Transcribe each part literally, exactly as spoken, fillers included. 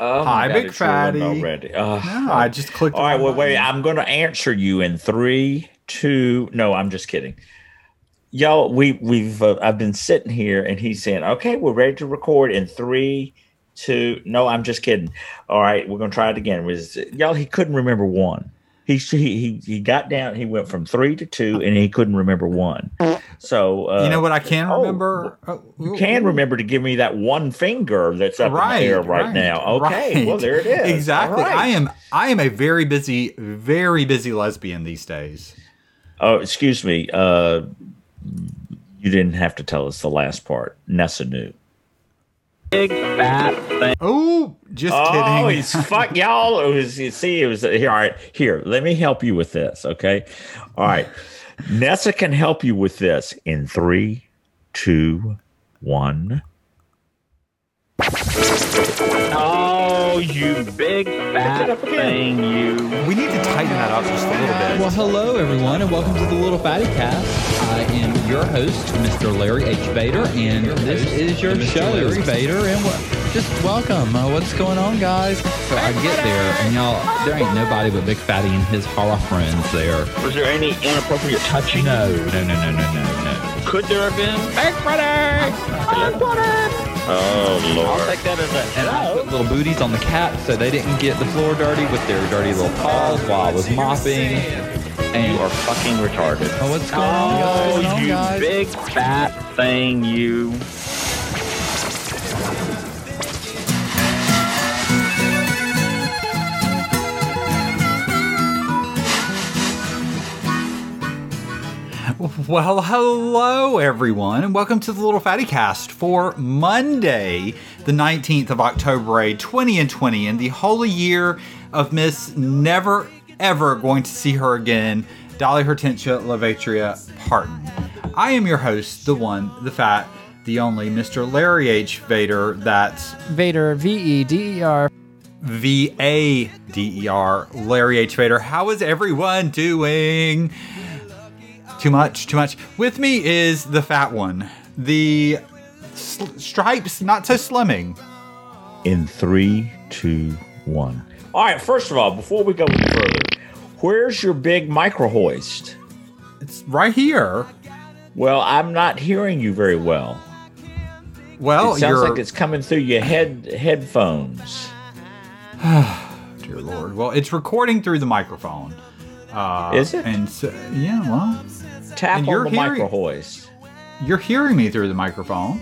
Oh Hi, my God, Big it's ruined Fatty. already. Uh, No, I just clicked. all the right, wrong well, wait. button. I'm going to answer you in three, two. No, I'm just kidding. Y'all, we we've uh, I've been sitting here, and he's saying, "Okay, we're ready to record in three, two." No, I'm just kidding. All right, we're going to try it again. It was y'all? He couldn't remember one. He he he got down. He went from three to two, and he couldn't remember one. So uh, You know what I can oh, remember? Oh, you ooh, can ooh. remember to give me that one finger that's up in the Right, air right, right, now. Okay, right. well there it is. Exactly. All right. I am. I am a very busy, very busy lesbian these days. Oh, excuse me. Uh, you didn't have to tell us the last part. Nessa knew. Big fat thing. Oh, just Oh, kidding. he's fuck y'all. It was you see, it was here. All right, here. Let me help you with this. Okay. All right. Nessa can help you with this in three, two, one. Oh, you big fat thing, you. We need to tighten that up just a little bit. Well, hello everyone, and welcome to the Little Fatty Cast. I am your host, Mister Larry H. Vader, and this is your Mister show, Larry Vader. And what, just welcome. Uh, what's going on, guys? So I get there, and y'all, there ain't nobody but Big Fatty and his horror friends there. Was there any inappropriate touching? No, no, no, no, no, no, no. Could there have been? Big Fatty! Big Fatty! Oh, Uh, Lord. I'll take that as a And I put little booties on the cat so they didn't get the floor dirty with their dirty little paws while I was mopping. And You are fucking retarded. oh, what's going on, guys? Oh, What's going on, you guys? big fat thing, you. Well, hello everyone, and welcome to the Little Fatty Cast for Monday, the nineteenth of October, twenty and twenty, in the holy year of Miss Never Ever Going to See Her Again, Dolly Hortensia Lavatria Parton. I am your host, the one, the fat, the only Mister Larry H. Vader. That's Vader, V E D E R. V A D E R, Larry H. Vader. How is everyone doing? Too much, too much. With me is the fat one, the sl- stripes, not so slimming. In three, two, one. All right. First of all, before we go any further, where's your big micro hoist? It's right here. Well, I'm not hearing you very well. Well, It sounds you're, like it's coming through your head headphones. dear Lord. Well, it's recording through the microphone. Uh, Is it? And so, yeah, well, Tap And on you're the hearing- micro hoist. you're hearing me through the microphone.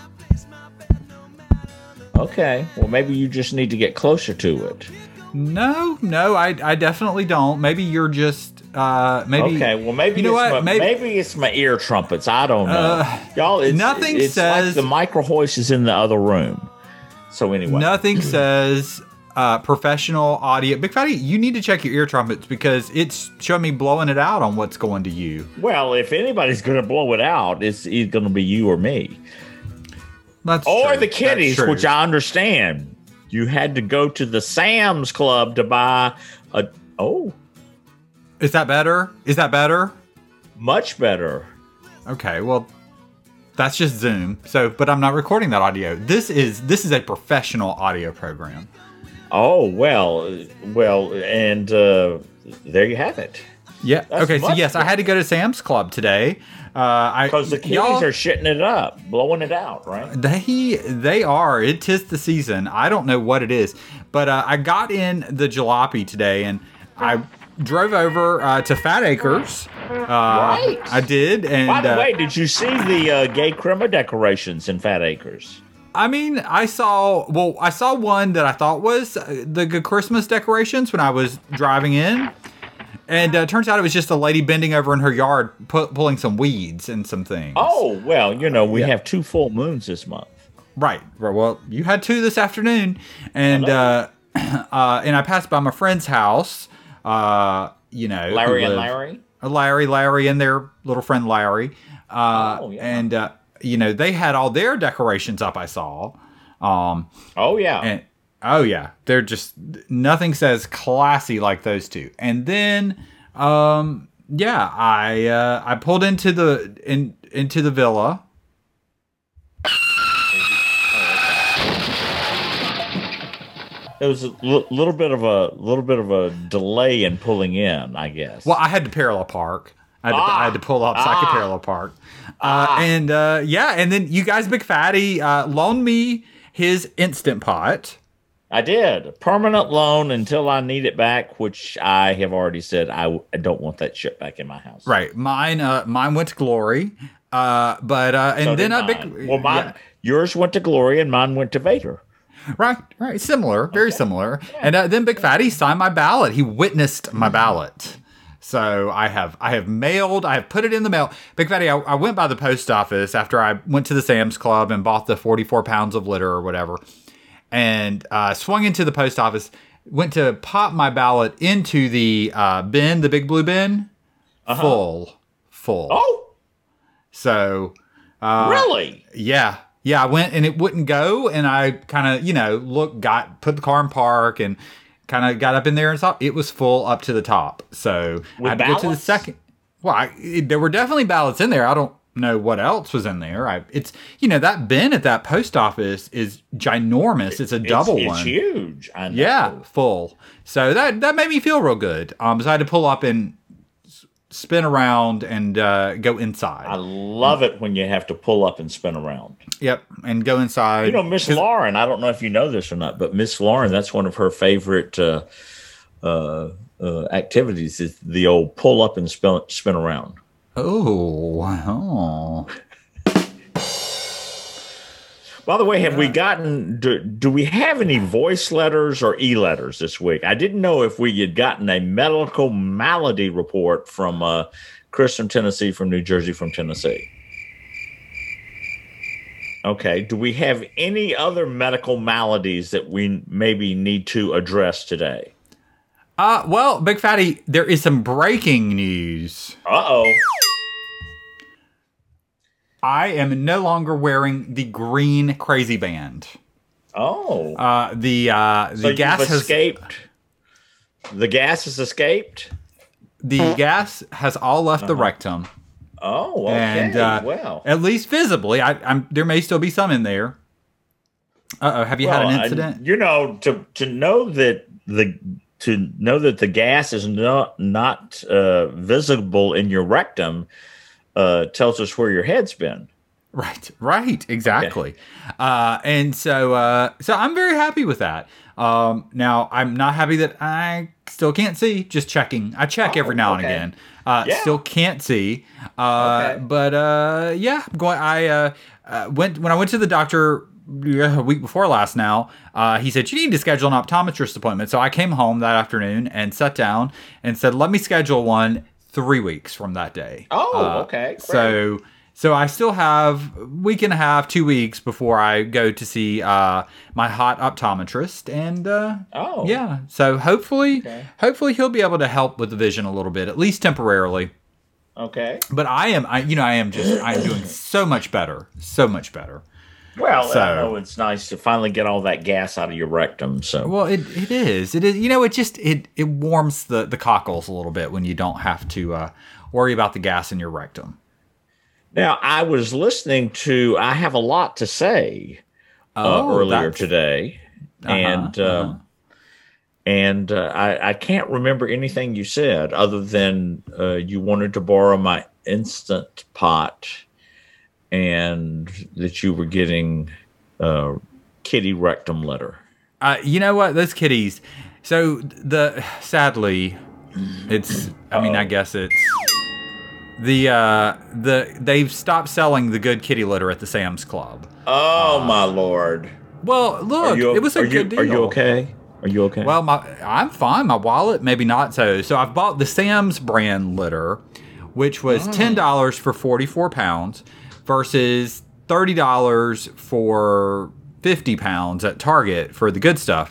Okay. Well, maybe you just need to get closer to it. No, no, I, I definitely don't. Maybe you're just, uh, maybe. Okay. Well, maybe you know it's what? My, Maybe, maybe it's my ear trumpets. I don't know, Uh, y'all. It's, nothing it's says- like the micro hoist is in the other room. So anyway, Nothing says uh, professional audio. Big Fatty, you need to check your ear trumpets because it's showing me blowing it out on what's going to you. well, if anybody's going to blow it out, it's either going to be you or me, That's or true. the kiddies, That's true. which I understand. You had to go to the Sam's Club to buy a. Oh, Is that better? Is that better? much better. Okay, well, that's just Zoom. So, but I'm not recording that audio. This is this is a professional audio program. Oh well, well, and uh, there you have it. Yeah. That's okay. So much yes, I had to go to Sam's Club today. Uh, I Because the kiddies y'all- are shitting it up, blowing it out, right? They they are. It tis the season. I don't know what it is, but uh, I got in the jalopy today, and I drove over uh, to Fat Acres. Uh, Right. I did, and By the uh, way, did you see the uh, gay crema decorations in Fat Acres? I mean, I saw. Well, I saw one that I thought was uh, the good Christmas decorations when I was driving in. And uh, turns out it was just a lady bending over in her yard, pu- pulling some weeds and some things. Oh, well, you know, we Yeah. have two full moons this month. Right. Well, you had two this afternoon, and uh, uh, and I passed by my friend's house. Uh, you know, who Larry and lived- Larry? uh, Larry, Larry, and their little friend Larry. Uh, Oh, yeah. And uh, you know, they had all their decorations up. I saw. Um, Oh, yeah. and oh yeah, they're just nothing says classy like those two. And then, um, yeah, I uh, I pulled into the in into the villa. It was a l- little bit of a little bit of a delay in pulling in, I guess. Well, I had to parallel park. I had, to, Ah, I had to pull up so I could ah, parallel park. Uh, and uh, yeah, and then you guys, Big Fatty, uh, loaned me his Instant Pot. I did. Permanent loan until I need it back, which I have already said I, w- I don't want that shit back in my house. Right. Mine uh, mine went to Glory. Uh, but uh, and So then did a mine. big Well, mine, yeah. yours went to Glory and mine went to Vader. Right, right, similar, very similar. And uh, then Big Fatty signed my ballot. He witnessed my ballot. So I have I have mailed, I have put it in the mail. Big Fatty, I, I went by the post office after I went to the Sam's Club and bought the forty-four pounds of litter or whatever. And uh, swung into the post office, went to pop my ballot into the uh, bin, the big blue bin, Uh-huh. full, full. Oh, So, uh, really? yeah, yeah, I went and it wouldn't go, and I kind of, you know, look, got put the car in park, and kind of got up in there and saw it was full up to the top. So With I had to go to the ballots? second. Well, I, it, there were definitely ballots in there. I don't know what else was in there. I, it's you know that bin at that post office is ginormous. It's a double it's, one. It's huge. I know. Yeah, full. So that that made me feel real good. Um, so I had to pull up and s- spin around and uh, go inside. I love it when you have to pull up and spin around. Yep, and go inside. You know, Miss Lauren, I don't know if you know this or not, but Miss Lauren, that's one of her favorite uh, uh, uh, activities is the old pull up and spin, spin around. Oh, wow. By the way, have we gotten, do, do we have any voice letters or e-letters this week? I didn't know if we had gotten a medical malady report from uh, Chris from Tennessee, from New Jersey, from Tennessee. Okay. Do we have any other medical maladies that we maybe need to address today? Uh, well, Big Fatty, there is some breaking news. Uh-oh. I am no longer wearing the green crazy band. Oh. Uh, the uh, the so gas you've has escaped? The gas has escaped? the gas has all left the rectum, Oh, okay. and uh, well. at least visibly, I, I'm there may still be some in there. Uh oh, have you had Well, an I- incident? you know, to to know that the to know that the gas is not not uh, visible in your rectum uh, tells us where your head's been. Right, right, exactly. Uh, and so, uh, so I'm very happy with that. Um, now, I'm not happy that I still can't see. Just checking. I check Oh, every now and okay. again. Uh, Yeah. Still can't see. Uh, Okay. But uh, yeah, I'm going. I uh, uh, went when I went to the doctor yeah, a week before last. Now, uh, he said you need to schedule an optometrist appointment. So I came home that afternoon and sat down and said, "Let me schedule one three weeks from that day." Oh, Uh, okay. Great. So. So I still have a week and a half, two weeks before I go to see uh, my hot optometrist, and uh, Oh. yeah. So hopefully, Okay. hopefully he'll be able to help with the vision a little bit, at least temporarily. Okay. But I am, I you know, I am just, I am doing so much better, so much better. Well, So- I know it's nice to finally get all that gas out of your rectum. So, Well, it, it is, it is. You know, it just it it warms the the cockles a little bit when you don't have to uh, worry about the gas in your rectum. now I was listening to. I have a lot to say uh, Oh, earlier that's- today, Uh-huh, and uh, uh-huh. and uh, I, I can't remember anything you said other than uh, you wanted to borrow my Instant Pot, and that you were getting uh, kitty rectum litter. Uh, you know what? Those kitties. So the sadly, it's. I mean, I guess it's the uh, the they've stopped selling the good kitty litter at the Sam's Club. Oh my lord! Well, Are look, you, it was a are good you, deal. Are you okay? Are you okay? Well, my I'm fine. My wallet, maybe not so. So I've bought the Sam's brand litter, which was ten dollars for forty four pounds, versus thirty dollars for fifty pounds at Target for the good stuff.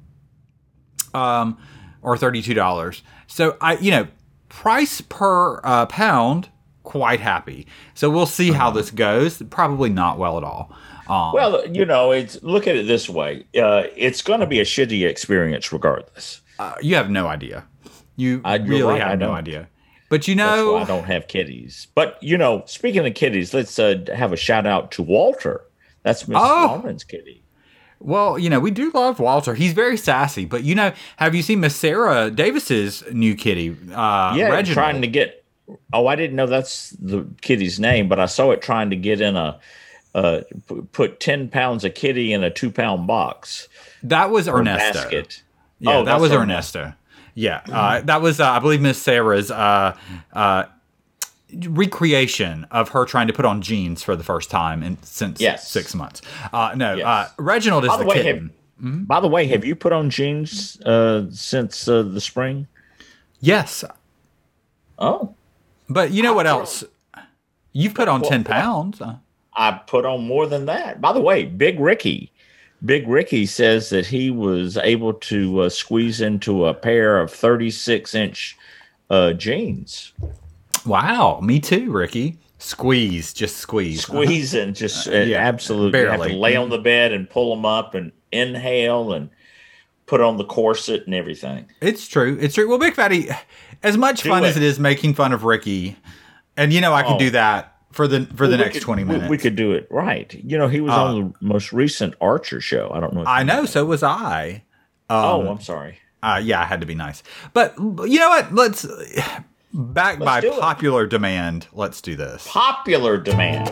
Um, or thirty two dollars. So I, you know, price per uh, pound, quite happy. So we'll see how this goes. Probably not well at all. Um, Well, you know, it's look at it this way. Uh, it's going to be a shitty experience regardless. uh, you have no idea. You I- you're really right, have I no don't. idea. But you That's know, why I don't have kitties. But, you know, speaking of kitties, let's uh, have a shout out to Walter. That's Miss Oh. Lauren's kitty. Well, you know, we do love Walter. He's very sassy. But, you know, have you seen Miss Sarah Davis's new kitty, uh, Yeah, Reginald? trying to get. Oh, I didn't know that's the kitty's name, but I saw it trying to get in a uh, p- put ten pounds of kitty in a two pound box. That was or Ernesto. basket. Yeah, Oh, that that's was Ernesto. Ernesto. Yeah, uh, that was, uh, I believe, Miss Sarah's uh, uh, recreation of her trying to put on jeans for the first time in since Yes. six months. Uh, no, Yes. uh, Reginald is By the, the way, kitten. have, by the way, have you put on jeans uh, since uh, the spring? Yes, Oh, but you know what else? You've put on Well, ten pounds. Uh, I put on more than that. By the way, Big Ricky, Big Ricky says that he was able to uh, squeeze into a pair of thirty-six inch uh, jeans. Wow, me too, Ricky. Squeeze, just squeeze. Squeeze and just uh, yeah, absolutely you have barely. to lay on the bed and pull them up and inhale and put on the corset and everything. It's true. It's true. Well, Big Fatty, as much Do fun it. as it is making fun of Ricky, and you know I could Oh. do that for the for the Well, we next could- twenty we- minutes. We, could do it right. You know, he was Uh, on the most recent Archer show. I don't know. If I you know. So was I. Um, Oh, I'm sorry. Uh, yeah, I had to be nice. But you know what? Let's back by do it. popular demand. Let's do this. Popular demand.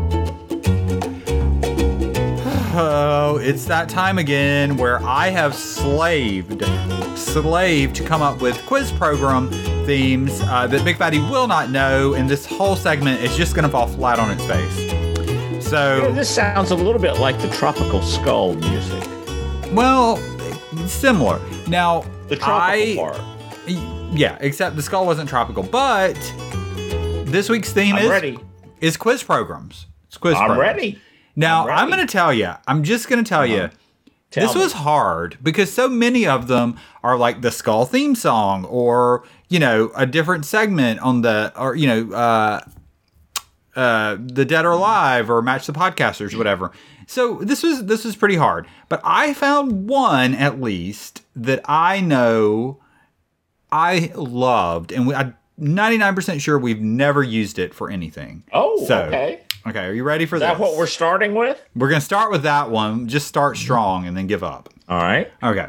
Oh, it's that time again where I have slaved, slaved to come up with quiz program themes uh, that Big Fatty will not know, and this whole segment is just going to fall flat on its face. You know, So, this sounds a little bit like the Tropical Skull music. well, similar. Now, The tropical I, part. yeah, except the skull wasn't tropical, but this week's theme I'm is ready. is quiz programs. It's quiz I'm programs. ready. Now, I'm ready. I'm going to tell you, I'm just going to tell you, Tell this me. was hard because so many of them are like the Skull theme song or, you know, a different segment on the, or, you know, uh, uh, the Dead or Alive or Match the Podcasters, whatever. So this was, this was pretty hard. But I found one at least that I know I loved, and we, I'm ninety-nine percent sure we've never used it for anything. Oh, So, okay. Okay, are you ready for Is this? that what we're starting with? We're going to start with that one. Just start strong and then give up. All right. Okay.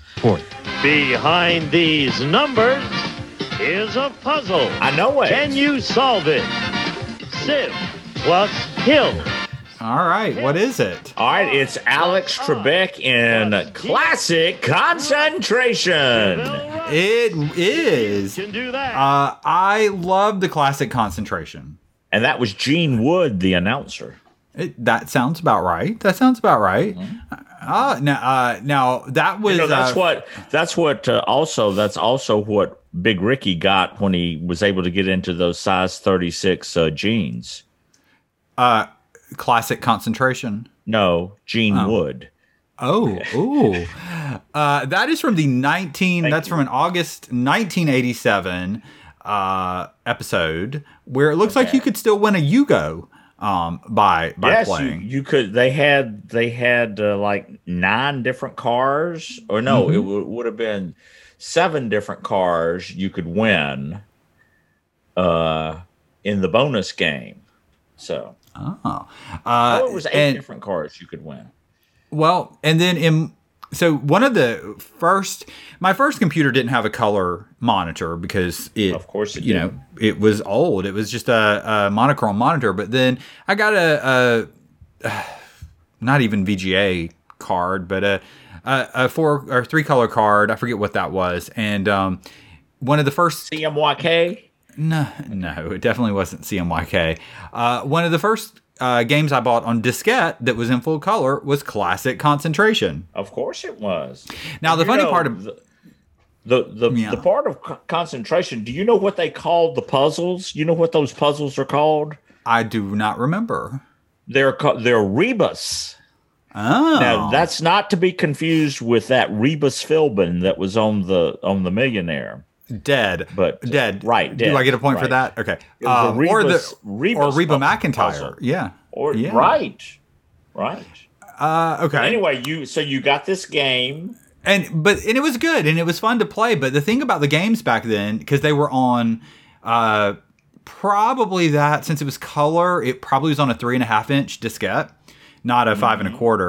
Behind these numbers is a puzzle. I know it. Can you solve it? Civ plus Hill. All right. What is it? All right, it's Alex Trebek in Classic Concentration. It is. Can do that. Uh, I love the classic concentration. And that was Gene Wood, the announcer. It, that sounds about right. That sounds about right. Uh, now, uh, now that was You know, that's uh, what that's what uh, also that's also what Big Ricky got when he was able to get into those size thirty-six uh, jeans. uh, classic concentration. No, Gene Wood. Oh, ooh. Uh, that is from the nineteen. Thank that's you. from an August nineteen eighty-seven uh, episode where it looks like Okay. you could still win a Yugo um, by by Yes, you, playing. you could. They had they had uh, like nine different cars, or no, it w- would have been seven different cars you could win uh, in the bonus game. So, Oh, oh, uh, it was eight and different cars you could win. well, and then in so one of the first, my first computer didn't have a color monitor because it, Of course it you know, it was old. It was just a, a monochrome monitor. But then I got a, a not even V G A card, but a, a, a four or three color card. I forget what that was. And um, one of the first C M Y K. No, no, it definitely wasn't C M Y K. Uh, one of the first uh, games I bought on diskette that was in full color was Classic Concentration. Of course it was. Now, And the you funny know, part of the the the, Yeah. the part of co- concentration. Do you know what they called the puzzles? You know what those puzzles are called? I do not remember. They're ca- they're rebus. Oh, Now that's not to be confused with that Rebus Philbin that was on the on the Millionaire. dead, But, uh, dead. right, Do dead, I get a point for right. that? Okay. It was a Um, or the Rebus- Rebus or Reba pu- McIntyre. puzzle. Yeah. Or yeah. right, right. Uh, okay. Anyway, you so you got this game. And but and it was good and it was fun to play. But the thing about the games back then, because they were on uh, probably that since it was color, it probably was on a three and a half inch diskette, not a five and a quarter.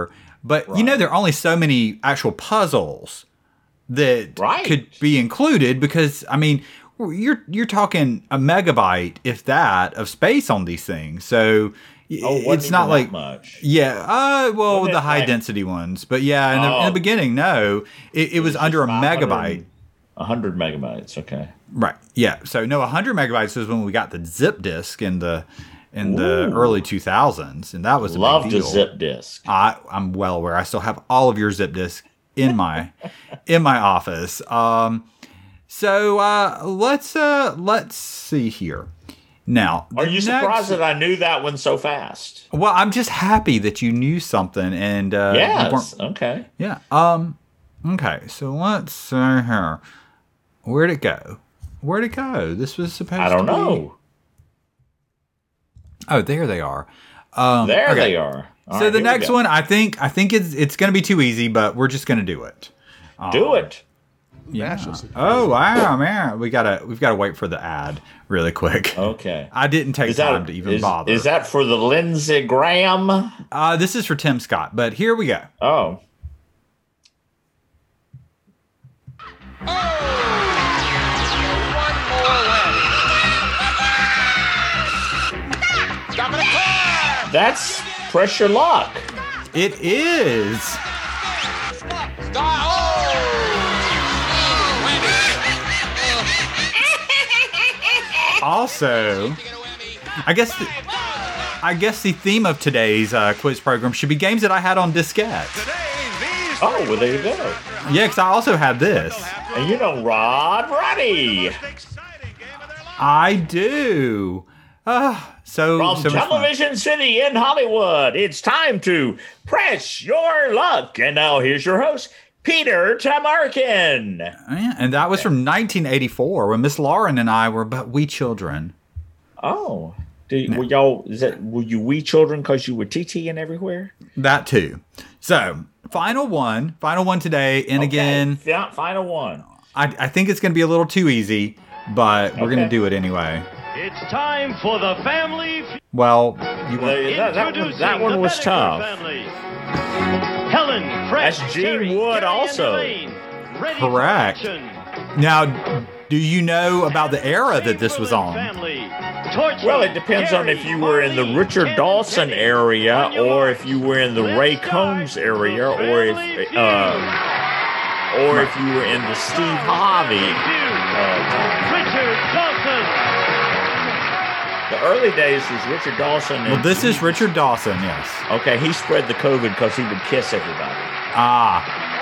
But Right. you know, there are only so many actual puzzles that Right. could be included because I mean, you're you're talking a megabyte, if that, of space on these things. So y- Oh, wasn't it's not even like that much. yeah, uh, well, Wasn't the it high like- density ones, but yeah, in the, in Oh. the beginning, no, it, it was It's under a just five hundred megabyte. one hundred megabytes. Okay. Right. Yeah. So no, one hundred megabytes was when we got the zip disk in the in the Ooh. early two thousands, and that was a Loved big a deal. zip disk. I I'm well aware. I still have all of your zip disks in my in my office. Um, so uh, let's uh, let's see here. Now, Are the you next- surprised that I knew that one so fast? Well, I'm just happy that you knew something, and uh, you Yes. weren't- Okay. yeah. Um. Okay. So let's see here. Where'd it go? Where'd it go? This was supposed. I don't to be- know. Oh, there they are. Um, There okay. they are. All So right, the here we next go. one, I think, I think it's it's going to be too easy, but we're just going to do it. Do it. Yeah. Oh wow, man, we gotta we've got to wait for the ad really quick. Okay. I didn't take Is time that, to even is, bother. is that for the Lindsey Graham? uh, this is for Tim Scott, but here we go. Oh. That's Pressure Luck. It is. Also, I guess the, I guess the theme of today's uh, quiz program should be games that I had on diskette. Oh, well, there you go. Yeah, because I also had this. And you know Rod Roddy I do. Uh, so, from so much fun. Television City in Hollywood. It's time to press your luck. And now here's your host, Peter Tamarkin. Yeah, and that was from nineteen eighty-four when Miss Lauren and I were but wee children. Oh, did, were y'all? Is that were you wee children because you were TTing everywhere? That too. So, final one, final one today. And Okay, again, fi- final one. I, I think it's going to be a little too easy, but we're going to Okay. do it anyway. It's time for the family. F- Well, you want, That, that, one, Introducing that one the was Bedecker tough. Family. Helen, Fred, That's Gene Terry, Wood Gary, also. and Elaine, ready for Correct. action. now, do you know about the era that this was on? Family. Torchy, Well, it depends on if Gary, you were in the Marlene, Richard Ken, Dawson Teddy. area, On your or mark. if you were in the Let's Ray start Combs area, the or if Family uh, or if you were in the Steve Harvey. Uh, time. Richard Dawson. The early days was Richard Dawson. And Well, this is Richard Dawson, yes. okay. He spread the COVID because he would kiss everybody. Ah.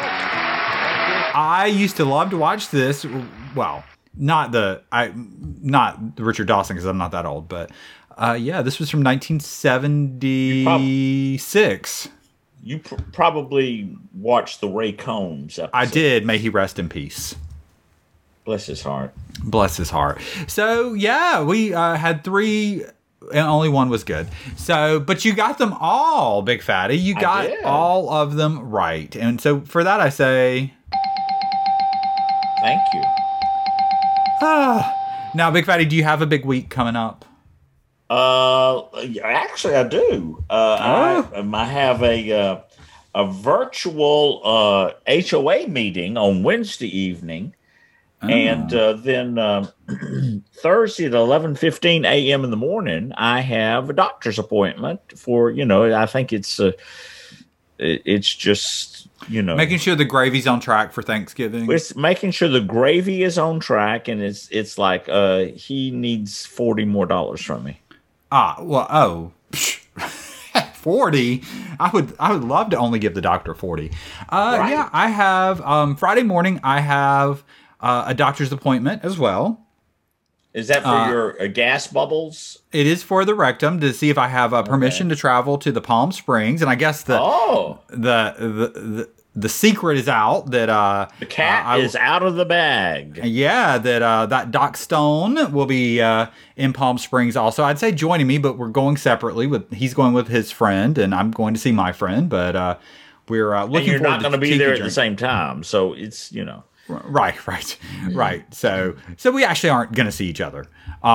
I used to love to watch this. Well, not the I not Richard Dawson because I'm not that old, but uh, yeah, this was from nineteen seventy-six. You pr- probably watched the Ray Combs episode. I did. May he rest in peace. Bless his heart. Bless his heart. So yeah, we uh, had three, and only one was good. So, but you got them all, Big Fatty. You I got did. all of them right, and so for that I say, Thank you. ah. Now, Big Fatty, do you have a big week coming up? Uh, actually, I do. Uh, Oh. I, I have a uh, a virtual uh, H O A meeting on Wednesday evening, and uh, then uh, Thursday at eleven fifteen a m in the morning, I have a doctor's appointment for you know. I think it's uh, it, it's just you know Making sure the gravy's on track for Thanksgiving. it's making sure the gravy is on track, and it's it's like uh, he needs forty more dollars from me. Ah, well, oh, forty. I would, I would love to only give the doctor forty. Uh, Right. Yeah, I have um, Friday morning. I have uh, a doctor's appointment as well. Is that for Uh, your uh, gas bubbles? It is for the rectum to see if I have uh, permission to travel to the Palm Springs, and I guess the Oh, the, the the the secret is out that uh, the cat uh, I- is out of the bag. Yeah, that uh, that Doc Stone will be uh, in Palm Springs also. I'd say joining me, but we're going separately. With he's going with his friend, and I'm going to see my friend. But uh, we're uh, looking And you're forward not to going to be Tiki there at Drink. the same time, so it's you know. Right, right, right. So, so we actually aren't going to see each other. Um,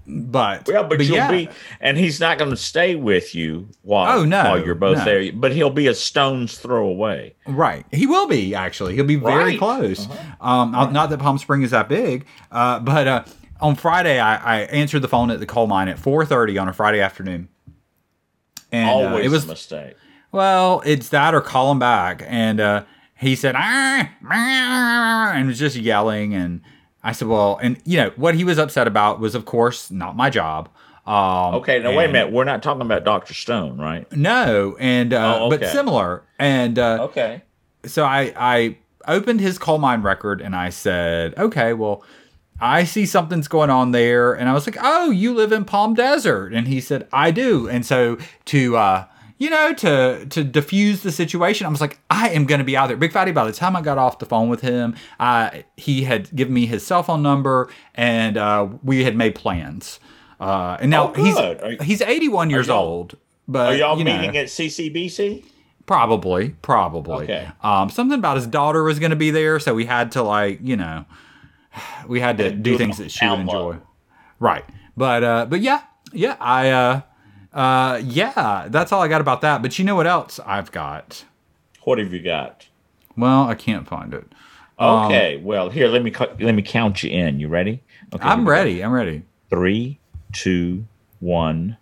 but well, but, but you'll yeah. be, and he's not going to stay with you while, Oh, no, while you're both no. there, but he'll be a stone's throw away. Right. He will be, actually. He'll be very Right. close. Uh-huh. Um, Not that Palm Spring is that big, uh, but uh, on Friday, I, I answered the phone at the coal mine at four thirty on a Friday afternoon. And uh, Always it was a mistake. Well, it's that or call him back. And uh, he said, ah, ah, and was just yelling. And I said, well, and you know, what he was upset about was, of course, not my job. Um, Okay, now wait a and- minute. We're not talking about Doctor Stone, right? No, and uh, Oh, but okay. similar. And uh, Okay. so I, I opened his coal mine record and I said, okay, well, I see something's going on there. And I was like, oh, you live in Palm Desert. And he said, I do. And so to, uh, you know, to to diffuse the situation, I was like, I am going to be out there. Big Fatty, by the time I got off the phone with him, uh, he had given me his cell phone number and uh, we had made plans. Uh, and now Oh, good. Are he's you- he's eighty-one years y'all- old. But, Are y'all you know, meeting at C C B C? Probably, probably. Okay. Um, something about his daughter was going to be there, so we had to like, you know, we had to And do do things it that she would down low. enjoy. Right. But uh, but yeah, yeah, I uh, uh, yeah, that's all I got about that. But you know what else I've got? What have you got? Well, I can't find it. Um, Okay, well, here, let me cu- let me count you in. You ready? Okay, I'm here we go. ready. I'm ready. Three, two, one.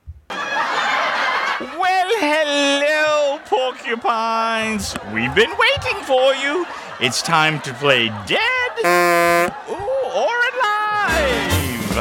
Well, hello, porcupines. We've been waiting for you. It's time to play dead ooh, or alive.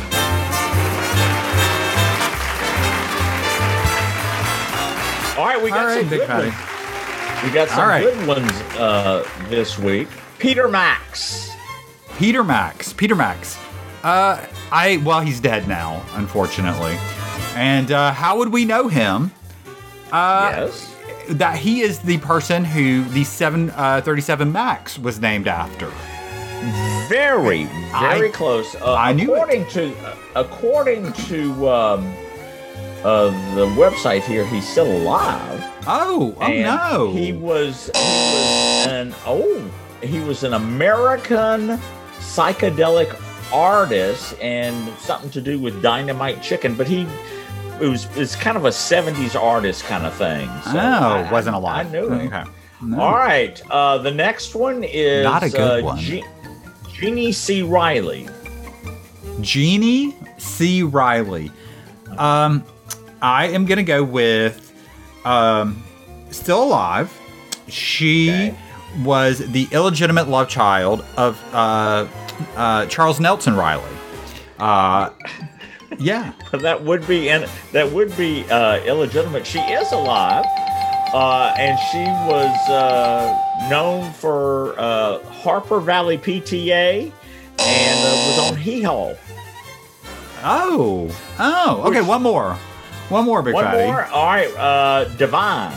All right, we got All right, some Big good Fatty. ones. We got some All right. good ones uh, this week. Peter Max. Peter Max. Peter Max. Uh, I well, he's dead now, unfortunately. And uh, how would we know him? Uh, yes. That he is the person who the seven uh, thirty-seven Max was named after. Very, very I- close. Uh, I knew it. according to uh, according to um, uh, the website here, he's still alive. Oh, oh and no! He was he was an oh he was an American psychedelic artist and something to do with Dynamite Chicken, but he it was it's kind of a seventies artist kind of thing. So oh, I- wasn't I- alive. I knew him. Okay. No. All right. Uh, the next one is Not a good uh, one. Je- Jeannie C. Riley. Jeannie C. Riley. Um, I am gonna go with um, still alive. She Okay. was the illegitimate love child of uh, uh, Charles Nelson Riley. Uh, yeah. That would be and that would be uh, illegitimate. She is alive, uh, and she was uh, known for uh, Harper Valley P T A and uh, was on Hee Haw. Oh. Oh. Okay. One more. One more, Big One Fatty. more. All right. Uh, Divine.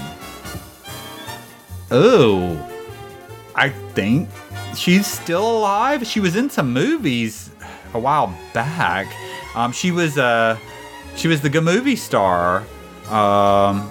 Oh. I think she's still alive. She was in some movies a while back. Um, she was uh, she was the good movie star. Um,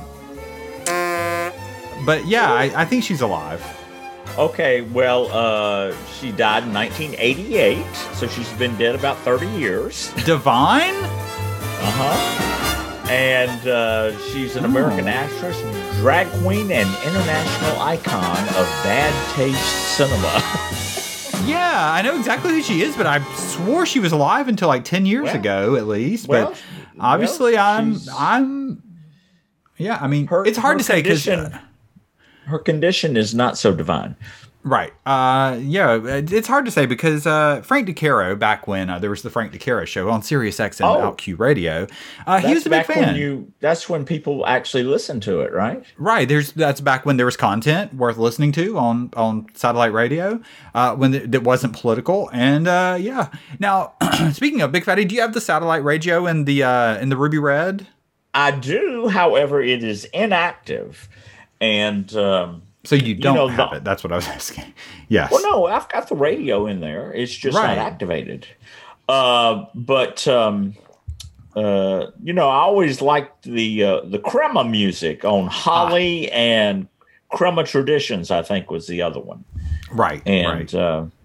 but yeah, I, I think she's alive. Okay. Well, uh, she died in nineteen eighty-eight, so she's been dead about thirty years. Divine? Uh huh. And uh, she's an American actress, drag queen, and international icon of bad taste cinema. Yeah, I know exactly who she is, but I swore she was alive until like ten years Well, ago, at least. well, But obviously, well, I'm she's- I'm. Yeah, I mean, Her- it's hard her to say because. condition- Her condition is not so divine. Right. Uh, yeah, it- it's hard to say because uh, Frank DeCaro, back when uh, there was the Frank DeCaro show on Sirius X M Oh. Out Q Radio, uh, he That's was a big back fan. when you. That's when people actually listen to it, right? Right. There's that's back when there was content worth listening to on on satellite radio, uh, when it, that wasn't political. And uh, yeah. Now, speaking of Big Fatty, do you have the satellite radio in the uh, in the Ruby Red? I do, however, it is inactive, and um, So you don't know, have the- it. That's what I was asking. Yes. well, no, I've got the radio in there. It's just Right. not activated. Uh, but um, uh, you know, I always liked the uh, the Crema music on Holly and Crema Traditions. I think was the other one, Right. and right. uh,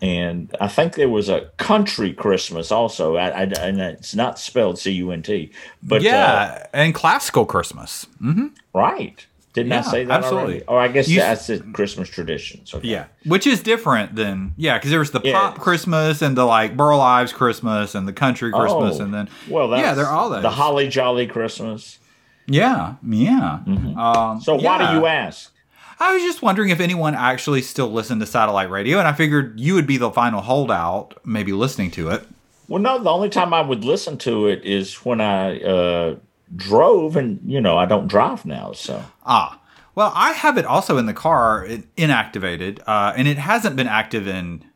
and I think there was a country Christmas also. I, I, and it's not spelled C U N T, but yeah, uh, and classical Christmas. Mm-hmm. Right. Didn't yeah, I say that absolutely. already? Or I guess you, that's the Christmas traditions. Okay. Yeah, which is different than, yeah, because there was the yeah. pop Christmas and the like Burl Ives Christmas and the country Christmas. Oh, and then, well, that's yeah, they're all those. The Holly Jolly Christmas. Yeah, yeah. Mm-hmm. Um, so yeah. why do you ask? I was just wondering if anyone actually still listened to satellite radio, and I figured you would be the final holdout, maybe listening to it. Well, no, the only time I would listen to it is when I uh, drove, and, you know, I don't drive now, so. Ah, well, I have it also in the car, inactivated, uh, and it hasn't been active in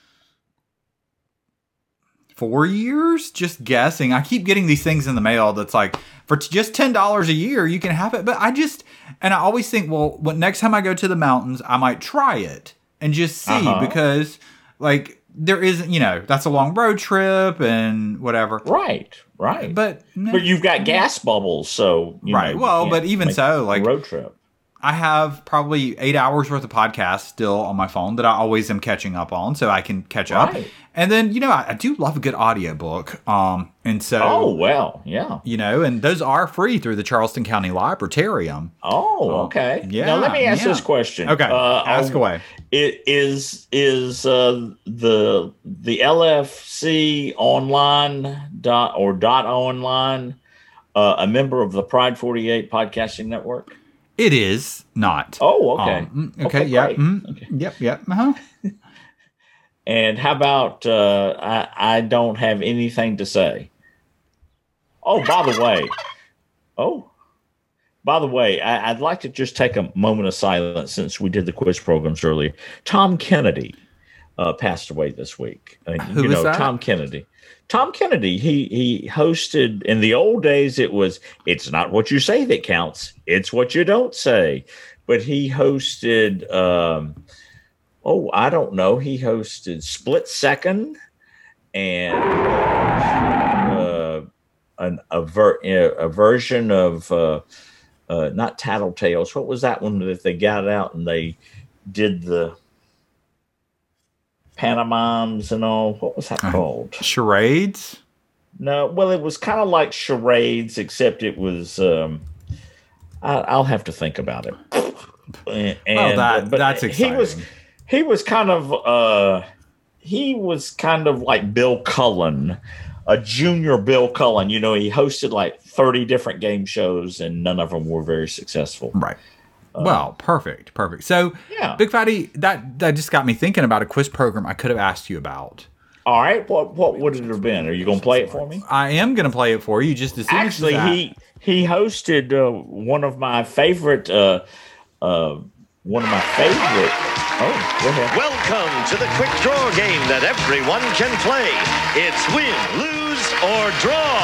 four years, just guessing. I keep getting these things in the mail that's like, for just ten dollars a year, you can have it. But I just, and I always think, well, when, next time I go to the mountains, I might try it and just see uh-huh. because, like, there isn't, you know, that's a long road trip and whatever. Right, right. But but you've got gas bubbles, so, you right. know, well, but even so, like, road trip. I have probably eight hours worth of podcasts still on my phone that I always am catching up on, so I can catch up. Right. And then, you know, I, I do love a good audiobook. Um, and so, oh, well, yeah. You know, and those are free through the Charleston County Librarium. Oh, okay. Um, yeah. Now, let me ask yeah. this question. Okay. Uh, ask are, away. It is is uh, the the L F C online dot or dot online uh, a member of the Pride forty-eight Podcasting Network? It is not. Oh, okay. Um, okay, okay, yeah. Mm, okay. Yep, yep. Uh-huh. And how about uh, I, I don't have anything to say? Oh, by the way. Oh, by the way, I, I'd like to just take a moment of silence since we did the quiz programs earlier. Tom Kennedy uh, passed away this week. Uh, Who you is know, that? Tom Kennedy. Tom Kennedy, he he hosted, in the old days, it was, it's not what you say that counts, it's what you don't say. But he hosted, um, oh, I don't know, he hosted Split Second and uh, an, a, ver- a version of, uh, uh, not Tattletales, what was that one that they got out and they did the Panamoms and all? What was that called? Charades? No, well, it was kind of like charades, except it was. Um, I, I'll have to think about it. And, oh, that but that's exciting. He was, he was kind of, uh, he was kind of like Bill Cullen, a junior Bill Cullen. You know, he hosted like thirty different game shows, and none of them were very successful. Right. Well, perfect, perfect. So, yeah. Big Fatty, that that just got me thinking about a quiz program I could have asked you about. All right, what what would it have been? Are you going to play it for me? I am going to play it for you. Just as soon actually, as he he hosted uh, one of my favorite, uh, uh, one of my favorite. Oh, go ahead. Welcome to the quick draw game that everyone can play. It's win, lose, or draw.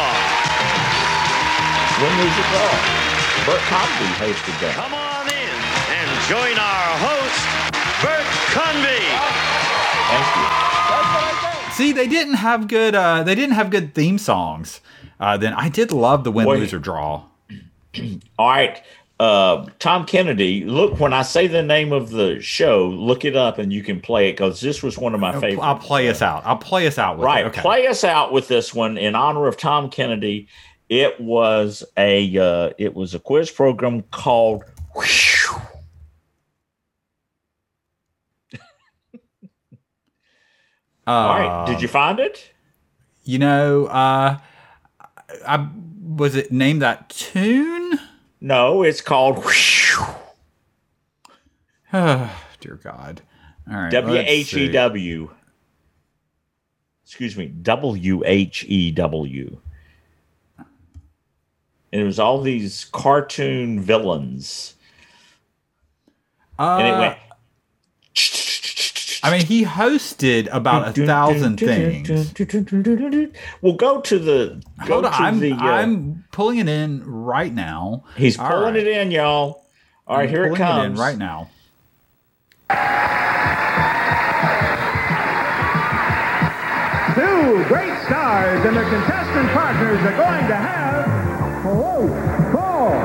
Win, lose, or draw. Bert Convy hosted that. Come on in. Join our host, Bert Convy. Thank you. See, they didn't have good. Uh, they didn't have good theme songs. Uh, then I did love the win, Wait. lose, or draw. All right, uh, Tom Kennedy. Look, when I say the name of the show, look it up and you can play it because this was one of my favorites. I'll play us out. I'll play us out with right. it. Okay. Play us out with this one in honor of Tom Kennedy. It was a uh, it was a quiz program called. Whew, Uh, All right. Did you find it? You know, uh, I was it named that tune? No, it's called. Dear God. All right. W H E W. Excuse me. W H E W. And it was all these cartoon villains. Uh, and it went. I mean, he hosted about a thousand things. Well, go to the. Go Hold on, to I'm, the, uh, I'm pulling it in right now. He's All pulling right. it in, y'all. All right, I'm here it pulling comes. It in right now. Two great stars and their contestant partners are going to have whoa, ball.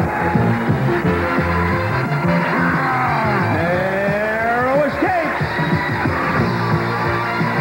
Narrow escapes.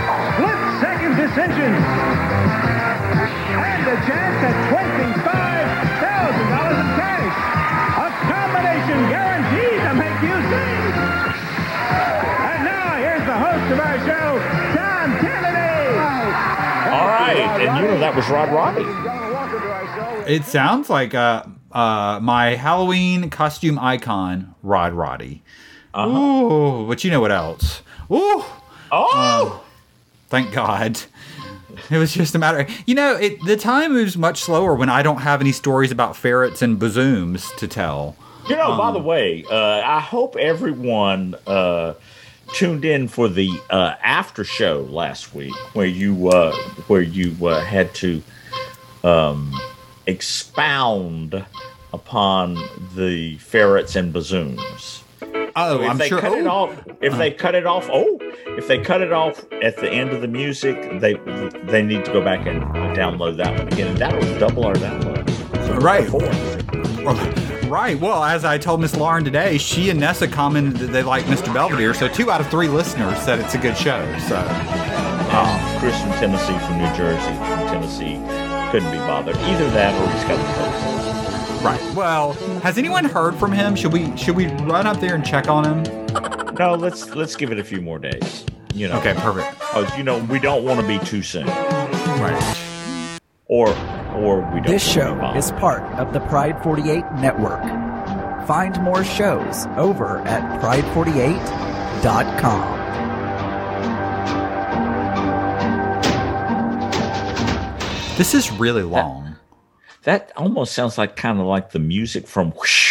host of our show, Tom Kennedy. All right, and you know that was Rod Roddy. It sounds like uh, uh, my Halloween costume icon, Rod Roddy. Uh-huh. Ooh, but you know what else? Ooh. Oh! Thank God. It was just a matter. You know, it, the time moves much slower when I don't have any stories about ferrets and bazooms to tell. You know, um, by the way, uh, I hope everyone uh, tuned in for the uh, after show last week, where you uh, where you uh, had to um, expound upon the ferrets and bazooms. Oh, if I'm they sure. cut it oh. off, if they cut it off, oh, if they cut it off at the end of the music, they they need to go back and download that one again, and that'll double our download. So Right. four. Right. Well, as I told Miss Lauren today, she and Nessa commented that they like Mister Belvedere, so two out of three listeners said it's a good show. So, Um, Chris from Tennessee, from New Jersey, from Tennessee, couldn't be bothered. Either that, or he's got the post. right. Well, has anyone heard from him? Should we should we run up there and check on him? No, let's let's give it a few more days. You know, Okay, perfect. because you know we don't want to be too soon, Right. or or we don't. This wanna show be bothered. is part of the Pride forty-eight network. Find more shows over at pride forty-eight dot com. This is really long. That almost sounds like kind of like the music from Whoosh.